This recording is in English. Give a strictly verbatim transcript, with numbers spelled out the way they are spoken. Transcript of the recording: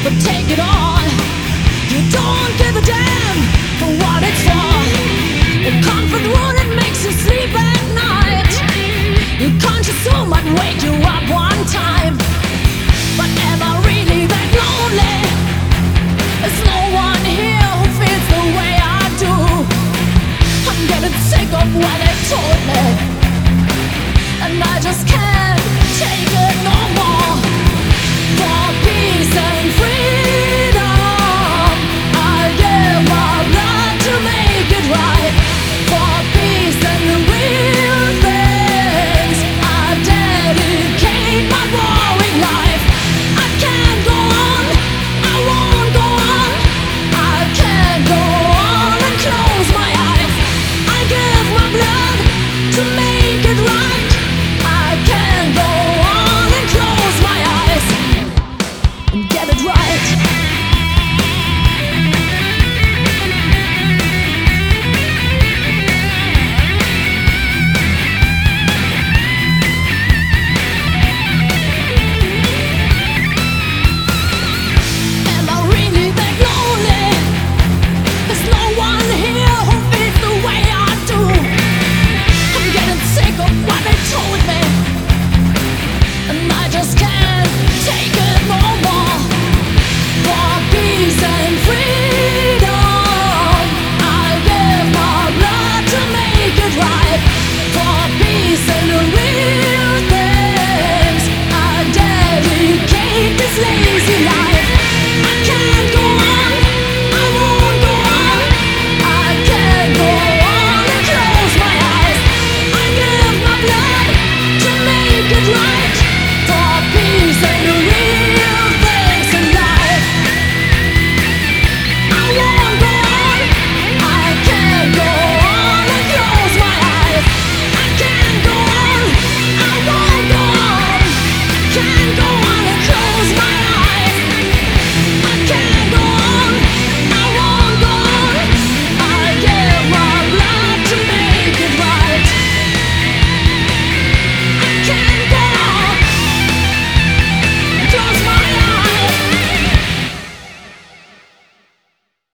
but take it on. You don't give a damn for what it's for. Your comfort wound, it makes you sleep at night. Your conscience soul might wake you up one time. But am I really that lonely? There's no one here who feels the way I do. I'm getting sick of what they told me, and I just can't take it no more. For peace and freedom, I give my blood to make it right. For peace and the real things, I dedicate my growing life. I can't go on, I won't go on. I can't go on and close my eyes. I give my blood to make it right.